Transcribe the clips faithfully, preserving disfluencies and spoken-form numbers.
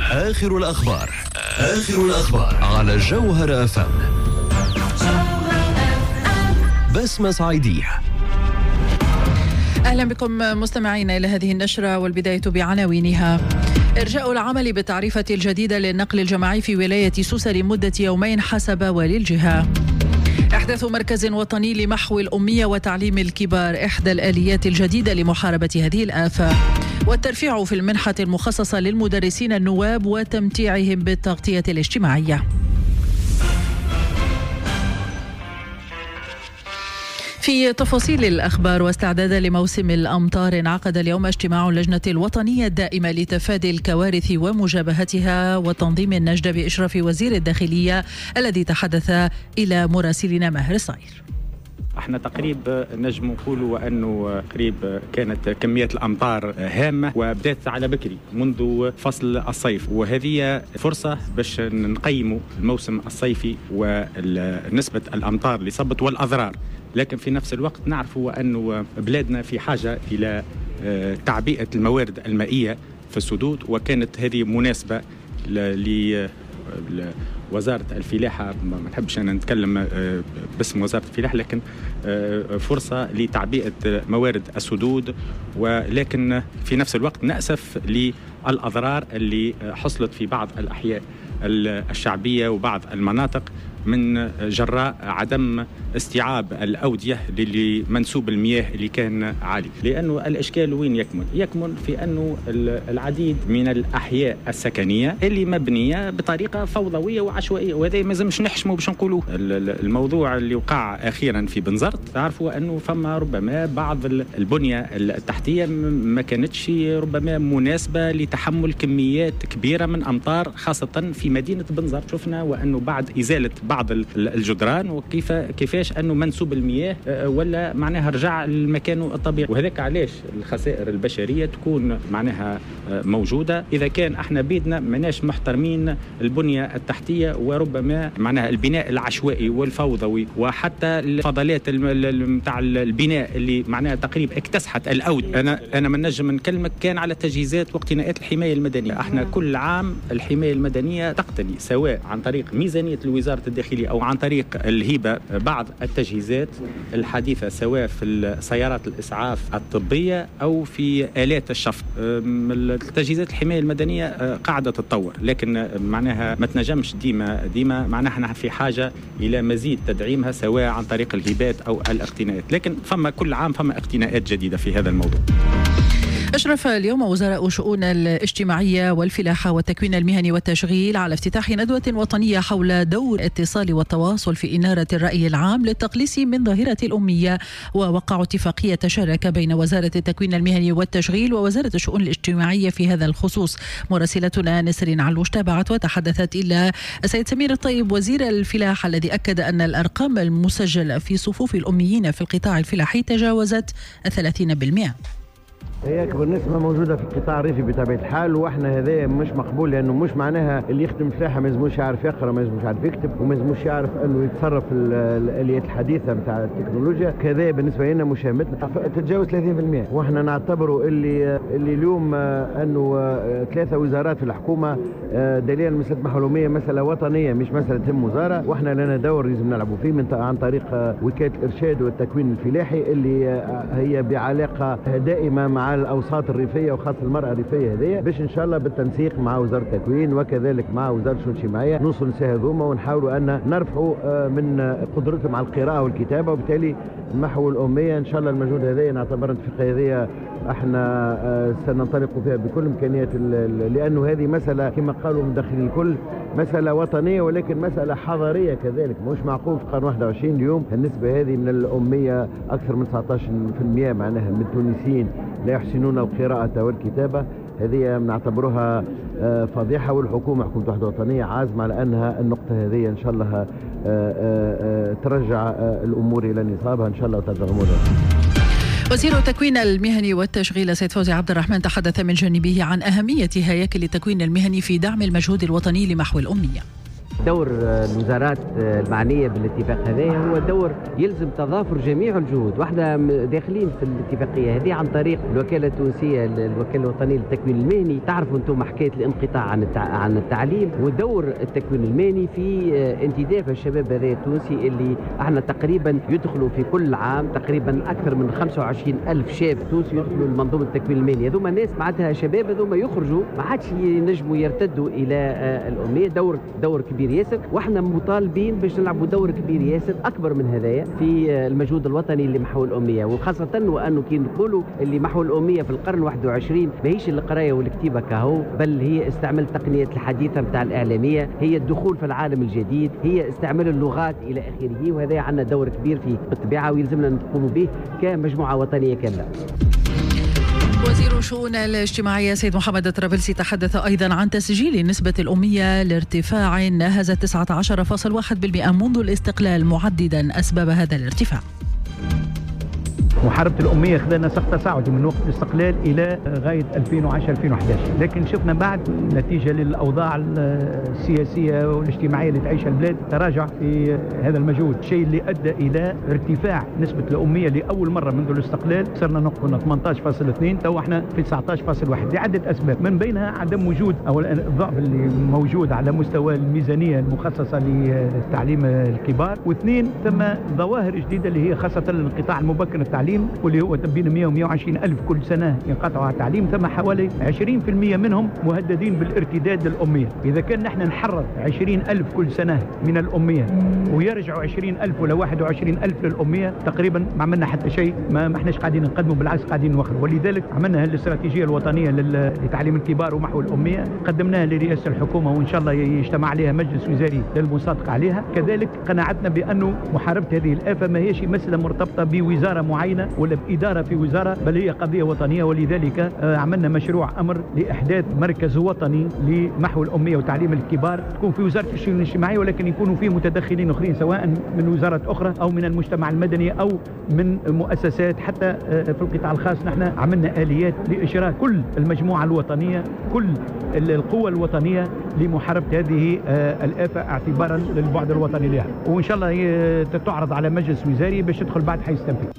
آخر الأخبار آخر الأخبار على جوهر أف أم. بسمة صعيدية. أهلا بكم مستمعين إلى هذه النشرة، والبداية بعناوينها. إرجاء العمل بالتعريفة الجديدة للنقل الجماعي في ولاية سوسة لمدة يومين حسب والي الجهة. إحداث مركز وطني لمحو الأمية وتعليم الكبار، إحدى الآليات الجديدة لمحاربة هذه الآفة. والترفيع في المنحة المخصصة للمدرسين النواب وتمتيعهم بالتغطية الاجتماعية. في تفاصيل الأخبار، واستعدادا لموسم الأمطار، انعقد اليوم اجتماع اللجنة الوطنية الدائمة لتفادي الكوارث ومجابهتها وتنظيم النجدة بإشراف وزير الداخلية، الذي تحدث إلى مراسلنا ماهر صاير. احنا تقريبا نجم نقولوا وانه قريب كانت كمية الامطار هامة وبدات على بكري منذ فصل الصيف، وهذه فرصة باش نقيموا الموسم الصيفي ونسبة الامطار اللي صبت والاضرار. لكن في نفس الوقت نعرفوا أنه بلادنا في حاجة إلى تعبئة الموارد المائية في السدود، وكانت هذه مناسبة لوزارة الفلاحة. ما نحبش أنا نتكلم باسم وزارة الفلاحة، لكن فرصة لتعبئة موارد السدود، ولكن في نفس الوقت نأسف للأضرار اللي حصلت في بعض الأحياء الشعبية وبعض المناطق من جراء عدم استيعاب الأودية لمنسوب المياه اللي كان عالي. لأنه الإشكال وين يكمن؟ يكمن في أنه العديد من الأحياء السكنية اللي مبنية بطريقة فوضوية وعشوائية، وهذا ما لازمش نحشمه باش نقولوه. الموضوع اللي وقع أخيرا في بنزرت، تعرفوا أنه فما ربما بعض البنية التحتية ما كانتش ربما مناسبة لتحمل كميات كبيرة من أمطار، خاصة في مدينة بنزرت. شفنا وأنه بعد إزالة بعض الجدران وكيف كيفاش انه منسوب المياه ولا معناها رجع لمكانه الطبيعي، وهذاك علاش الخسائر البشريه تكون معناها موجوده اذا كان احنا بيدنا ماناش محترمين البنيه التحتيه، وربما معناها البناء العشوائي والفوضوي، وحتى الفضلات نتاع البناء اللي معناها تقريبا اكتسحت الاود. انا انا ما نجم نكلمك كان على تجهيزات واقتناءات الحمايه المدنيه. احنا كل عام الحمايه المدنيه تقتني سواء عن طريق ميزانيه وزاره الداخليه او عن طريق الهبه بعض التجهيزات الحديثة، سواء في سيارات الإسعاف الطبية أو في آلات الشفط. التجهيزات الحماية المدنية قاعدة تتطور، لكن معناها ما تنجمش ديما ديما معناها احنا في حاجة إلى مزيد تدعيمها سواء عن طريق الهبات أو الاقتناءات، لكن فما كل عام فما اقتناءات جديدة في هذا الموضوع. أشرف اليوم وزراء شؤون الاجتماعية والفلاحة والتكوين المهني والتشغيل على افتتاح ندوة وطنية حول دور الاتصال والتواصل في إنارة الرأي العام للتقليص من ظاهرة الأمية، ووقعوا اتفاقية شراكة بين وزارة التكوين المهني والتشغيل ووزارة الشؤون الاجتماعية في هذا الخصوص. مراسلتنا نسرين علوش تابعت وتحدثت إلى السيد سمير الطيب وزير الفلاحة، الذي أكد أن الأرقام المسجلة في صفوف الأميين في القطاع الفلاحي تجاوزت الثلاثين بالمئة. هي أكبر نسبة موجودة في القطاع الريفي بطبيعة الحال، وإحنا هذا مش مقبول، لأنه مش معناها اللي يخدم فلاحة ما يلزموش يعرف يقرأ، ما يلزموش يعرف يكتب، وما يلزموش يعرف أنه يتصرف الآليات الحديثة نتاع التكنولوجيا. كذا بالنسبة لنا مشاهمتنا تتجاوز ثلاثين بالمئة، وإحنا نعتبروا اللي اللي اليوم أنه ثلاثة وزارات في الحكومة دليل مسألة محلومية مسألة وطنية مش مسألة تهم وزارة، وإحنا لنا دور لازم نلعبوا فيه من عن طريق وكالة الإرشاد والتكوين الفلاحي اللي هي بعلاقة دائمة مع الاوساط الريفيه وخاصه المراه الريفيه هذه، باش ان شاء الله بالتنسيق مع وزاره التكوين وكذلك مع وزاره الشؤون الاجتماعيه نوصل لسه هذوما، ونحاولوا ان نرفعوا من قدرتهم على القراءه والكتابه، وبالتالي نمحوا الاميه. ان شاء الله المجهود هذا نعتبر الاتفاقيه هذه احنا سننطلق فيها بكل امكانيات، لانه هذه مساله كما قالوا مدخلين الكل مساله وطنيه، ولكن مساله حضاريه كذلك. مش معقول في القرن واحد وعشرين اليوم النسبه هذه من الاميه اكثر من تسعة عشر بالمئة معناها من التونسيين لا يحسنون القراءة والكتابة. هذه نعتبرها فضيحة، والحكومة حكومة وحدة وطنية عازمة على أنها النقطة هذه إن شاء الله ترجع الأمور إلى نصابها إن شاء الله وترجع الأمور. وزير التكوين المهني والتشغيل سيد فوزي عبد الرحمن تحدث من جانبه عن أهمية هياكل التكوين المهني في دعم المجهود الوطني لمحو الأمية. دور الوزارات المعنية بالاتفاق هذا هو دور يلزم تضافر جميع الجهود، واحنا داخلين في الاتفاقية هذه عن طريق الوكالة التونسية الوكالة الوطنية للتكوين المهني. تعرفوا انتم حكاية الانقطاع عن عن التعليم ودور التكوين المهني في انتداب الشباب هذا التونسي اللي احنا تقريبا يدخلوا في كل عام تقريبا اكثر من خمسة وعشرين ألف شاب تونسي يدخلوا لمنظومة التكوين المهني. هذوما الناس معناتها شباب هذوما يخرجوا ما عادش ينجموا يرتدوا الى الأمية. دور دور كبير ياسر، واحنا مطالبين باش نلعبوا دور كبير ياسر اكبر من هذايا في المجهود الوطني اللي محو الاميه، وخاصه وانه كي نقولوا اللي محو الاميه في القرن الواحد والعشرين ماهيش القرايه والكتيبه كهو، بل هي استعمال التقنيات الحديثه نتاع الاعلاميه، هي الدخول في العالم الجديد، هي استعمال اللغات الى اخره. وهذا عندنا دور كبير فيه بالطبيعه ويلزمنا نقوموا به كمجموعه وطنيه كامله. وزير الشؤون الاجتماعية سيد محمد الطرابلسي تحدث أيضا عن تسجيل نسبة الأمية لارتفاع ناهز تسعة عشر فاصلة واحد بالمئة منذ الاستقلال، معددا أسباب هذا الارتفاع. محاربة الأمية خلالنا سقط تصاعدي من وقت الاستقلال إلى غاية ألفين وعشرة ألفين وأحد عشر، لكن شفنا بعد نتيجة للأوضاع السياسية والاجتماعية اللي تعيشها البلاد تراجع في هذا المجهود، الشيء اللي أدى إلى ارتفاع نسبة الأمية لأول مرة منذ الاستقلال. صرنا نقول ثمانية عشر فاصلة اثنين، تو احنا في تسعة عشر فاصلة واحد لعدة أسباب، من بينها عدم وجود أو الضعف اللي موجود على مستوى الميزانية المخصصة للتعليم الكبار، واثنين ثم ظواهر جديدة اللي هي خاصة الانقطاع المبكر التعليم واللي هو بين مئة ومئة وعشرين ألف كل سنة ينقطعوا على التعليم، ثم حوالي عشرين بالمئة منهم مهددين بالارتداد للأمية. إذا كان نحن نحرر عشرين ألف كل سنة من الأمية ويرجعوا عشرين ألف ولا واحد وعشرين ألف للأمية، تقريبا ما عملنا حتى شيء، ما احناش قاعدين نقدموا، بالعكس قاعدين نوخروا. ولذلك عملنا الاستراتيجية الوطنية لتعليم الكبار ومحو الأمية، قدمناها لرئاسة الحكومة وإن شاء الله يجتمع عليها مجلس وزاري للمصادقة عليها. كذلك قناعتنا بأنه محاربة هذه الآفة ما هيش مسألة مرتبطة بوزارة معينة ولا بإدارة في وزارة، بل هي قضية وطنية. ولذلك عملنا مشروع أمر لإحداث مركز وطني لمحو الأمية وتعليم الكبار، تكون في وزارة الشؤون الاجتماعية ولكن يكونوا فيه متدخلين آخرين سواء من وزارة أخرى أو من المجتمع المدني أو من مؤسسات حتى في القطاع الخاص. نحن عملنا آليات لإشراك كل المجموعة الوطنية، كل القوى الوطنية لمحاربة هذه الآفة اعتبارا للبعد الوطني لها، وإن شاء الله تعرض على مجلس وزاري باش تدخل بعد حيث تنفيذ.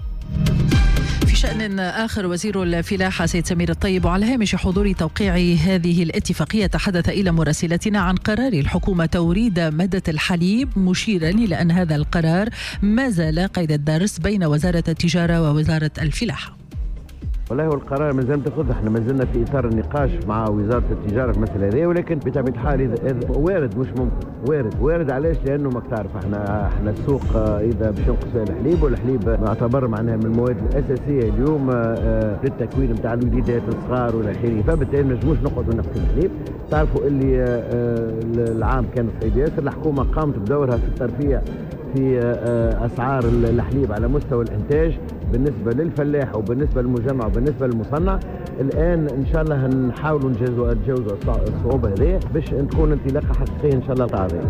في شأن آخر، وزير الفلاحة سيد سمير الطيب على هامش حضور توقيع هذه الاتفاقية تحدث إلى مراسلتنا عن قرار الحكومة توريد مادة الحليب، مشيرا إلى أن هذا القرار ما زال قيد الدرس بين وزارة التجارة ووزارة الفلاحة. والله هو القرار ما زال تاخذ، احنا ما زلنا في اطار النقاش مع وزاره التجاره في المساله هذه، ولكن بطبيعه الحال اذا وارد مش ممكن، وارد وارد علاش؟ لانه ما تعرف احنا احنا السوق اذا باش ننقص فيها الحليب، والحليب يعتبر معناها من المواد الاساسيه اليوم للتكوين نتاع الوليدات الصغار والى اخره، فبالتالي ما نجموش نقعدوا نقصوا الحليب. تعرفوا اللي العام كان صعيب ياسر، الحكومه قامت بدورها في الترفيع في اسعار الحليب على مستوى الانتاج بالنسبه للفلاح وبالنسبه للمجمع وبالنسبه للمصنع. الان ان شاء الله نحاولوا نجاوزوا نجاوزوا الصعوبه هذه باش تكون انطلاقه حقيقيه ان شاء الله تعالى.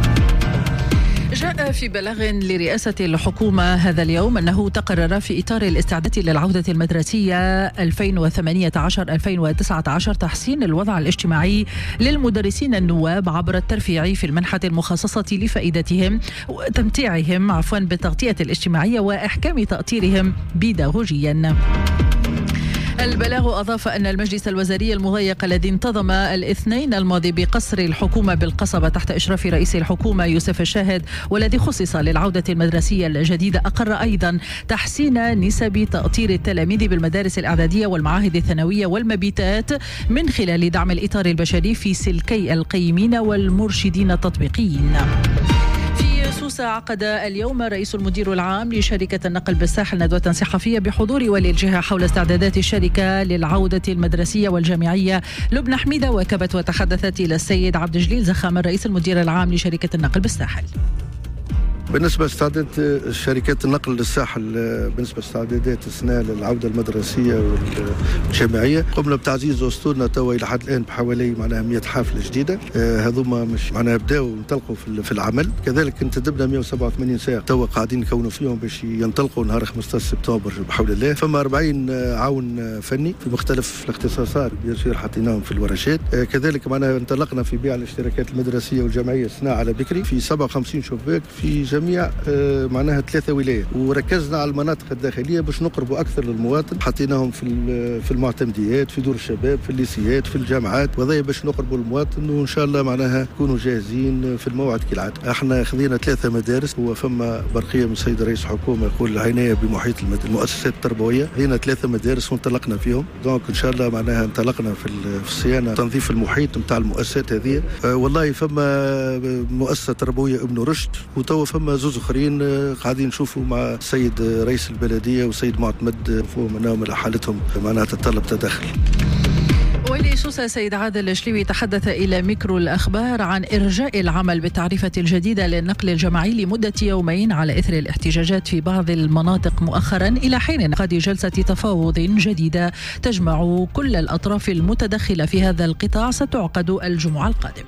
جاء في بلاغ لرئاسة الحكومة هذا اليوم أنه تقرر في إطار الاستعداد للعودة المدرسية ألفين وثمانية عشر ألفين وتسعة عشر تحسين الوضع الاجتماعي للمدرسين النواب عبر الترفيع في المنحة المخصصة لفائدتهم وتمتيعهم عفوا بالتغطية الاجتماعية وإحكام تأطيرهم بيداغوجيا. البلاغ أضاف أن المجلس الوزاري المضيق الذي انتظم الاثنين الماضي بقصر الحكومة بالقصبة تحت إشراف رئيس الحكومة يوسف الشاهد والذي خصص للعودة المدرسية الجديدة أقر أيضا تحسين نسب تأطير التلاميذ بالمدارس الإعدادية والمعاهد الثانوية والمبيتات من خلال دعم الإطار البشري في سلكي القيمين والمرشدين التطبيقيين. سوسة عقد اليوم رئيس المدير العام لشركة النقل بالساحل ندوة صحفية بحضور ولي الجهة حول استعدادات الشركة للعودة المدرسية والجامعية. لبنى حميدة واكبت وتحدثت إلى السيد عبد الجليل زخام الرئيس المدير العام لشركة النقل بالساحل. بالنسبة لاستعداد شركات النقل للساحل، بالنسبة لاستعدادات السنة للعودة المدرسية والجامعية، قمنا بتعزيز أسطولنا توا إلى حد الآن بحوالي معناها مئة حافلة جديدة. هذوما مش معناها بداوا ينطلقوا في العمل. كذلك انتدبنا مئة وسبعة وثمانين ساعة توا قاعدين نكونوا فيهم باش ينطلقوا نهار خمسة عشر سبتمبر بحول الله. فما أربعين عون فني في مختلف الاختصاصات بيصير حطيناهم في الورشات. كذلك معناها انطلقنا في بيع الاشتراكات المدرسية والجامعية السنة على بكري في سبعة وخمسين شباك في جميع معناها ثلاثة ولايات، وركزنا على المناطق الداخلية باش نقربوا أكثر للمواطن. حطيناهم في في المعتمديات، في دور الشباب، في الليسيات، في الجامعات، وهذا باش نقربوا للمواطن، وإن شاء الله معناها نكونوا جاهزين في الموعد كالعادة. احنا خذينا ثلاثة مدارس، هو فما برقية من السيد رئيس الحكومة يقول العناية بمحيط المؤسسات التربوية. خذينا ثلاثة مدارس وانطلقنا فيهم، دونك إن شاء الله معناها انطلقنا في الصيانة تنظيف المحيط نتاع المؤسسات هذه. أه والله فما مؤسسة تربوية ابن رشد، وتوا فما زوز اخرين قاعدين نشوفوا مع السيد رئيس البلديه والسيد معتمد فوهم انهم حالتهم معناها تتطلب تدخل. ولي سوسة سيد عادل الشليوي تحدث إلى ميكرو الأخبار عن إرجاء العمل بالتعريفة الجديدة للنقل الجماعي لمدة يومين على إثر الاحتجاجات في بعض المناطق مؤخرا، إلى حين انعقاد جلسة تفاوض جديدة تجمع كل الأطراف المتدخلة في هذا القطاع ستعقد الجمعة القادم.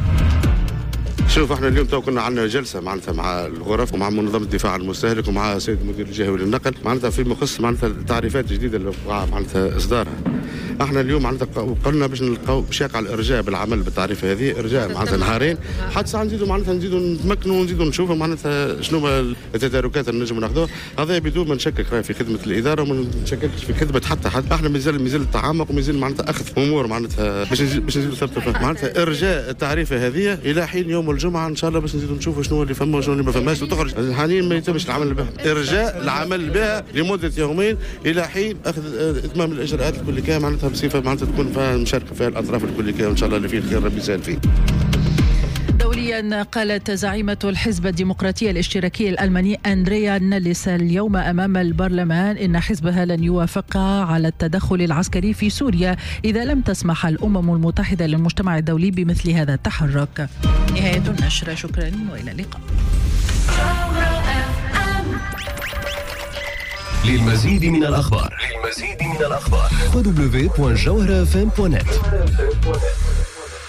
شوف احنا اليوم تو كنا عندنا جلسه معناتها مع الغرف ومع منظمه الدفاع عن المستهلك ومع السيد المدير الجهوي للنقل معناتها في مخص معناتها تعريفات جديده اللي معناتها اصدارها. احنا اليوم معناتها قلنا باش نلقاو باش يقع الارجاء بالعمل بالتعريفه هذه، ارجاء معناتها نهارين حتى ساعه نزيدوا معناتها نزيدوا نتمكنوا ونزيدوا نشوفوا معناتها شنو التداركات اللي نجموا ناخذوها. هذا بدون ما نشكك في خدمه الاداره وما نشككش في خدمه حتى حد. احنا مازال مازال التعمق ومازال معناتها اخذ امور معناتها باش نزيد باش نزيدوا ثبتوا معناتها ارجاء التعريفه هذه الى حين يوم الجمعه ان شاء الله باش نزيدوا نشوفوا شنو اللي فما وشنو اللي ما فماش وتخرج. حاليا ما يتمش العمل بها، ارجاء العمل بها لمده يومين الى حين اخذ اتمام الاجراءات الكليه معناتها بصفه معناتها تكون فيها مشاركه فيها الاطراف الكليه وان شاء الله اللي فيه الخير ربي يسهل فيه. دوليا، قالت زعيمة الحزب الديمقراطي الاشتراكي الألماني أندريا ناليس اليوم أمام البرلمان إن حزبها لن يوافق على التدخل العسكري في سوريا إذا لم تسمح الأمم المتحدة للمجتمع الدولي بمثل هذا التحرك. نهاية النشرة، شكرا وإلى اللقاء. للمزيد من الأخبار للمزيد من الأخبار دبليو دبليو دبليو دوت جوهرة إف إم دوت نت.